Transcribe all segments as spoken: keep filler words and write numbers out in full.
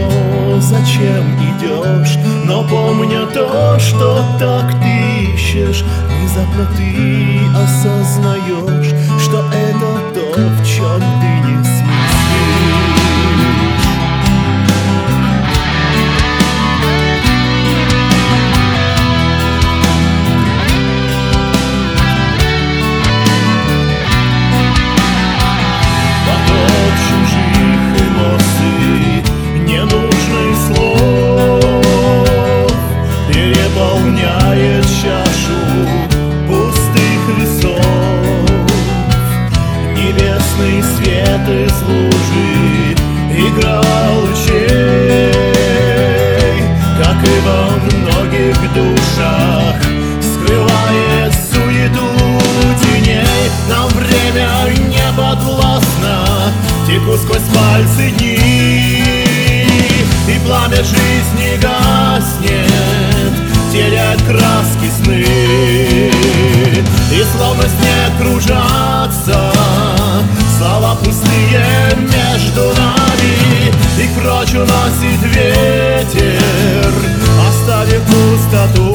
зачем идешь, но помня то, что так ты ищешь, внезапно ты осознаешь, что это то, в чем ты не смыслишь. Переполняет чашу пустых весов. Небесный свет из лужи, игра лучей, как и во многих душах, скрывает суету теней. Нам время не подвластно, текут сквозь пальцы дни, и пламя жизни гаснет, теряет краски сны, и словно снег кружатся слова пустые между нами, и прочь уносит ветер, оставив пустоту.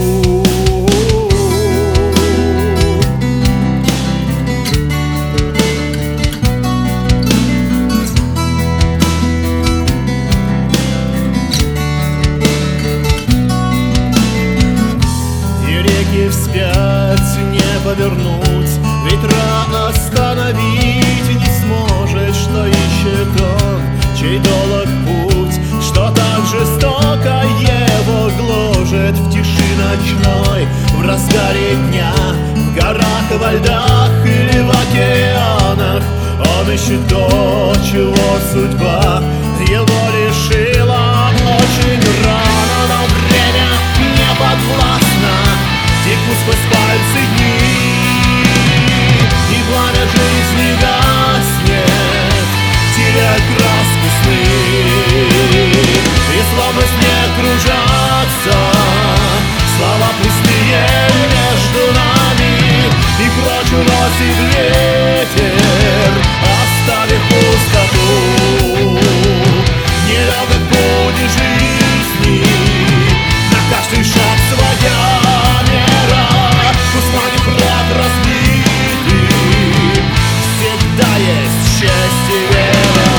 Вспять не повернуть, ветра остановить не сможет, что ищет он, чей долг путь, что так жестоко его гложет в тиши ночной, в разгаре дня, в горах, во льдах или в океанах. Он ищет то, чего судьба его лишила очень рано, но время не подвластно, текут сквозь пальцы дни, и пламя жизни гаснет, теряет краски сны, и словно снег кружатся слова пустые между нами, и прочь уносит ветер, оставив пустоту. Нелегок путь жизни, на каждый шаг своя мера, кусманик рот разбитый, всегда есть честь и вера.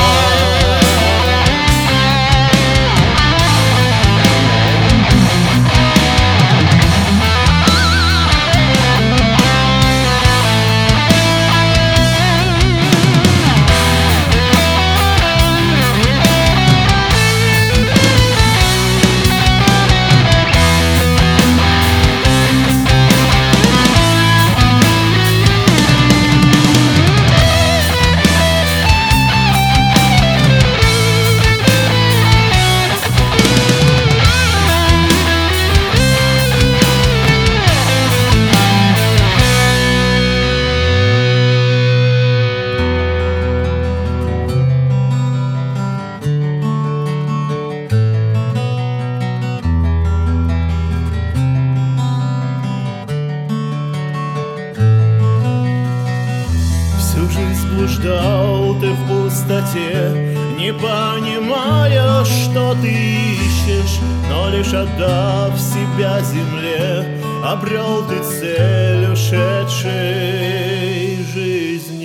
Блуждал ты в пустоте, не понимая, что ты ищешь, но лишь отдав себя земле, обрел ты цель ушедшей жизни.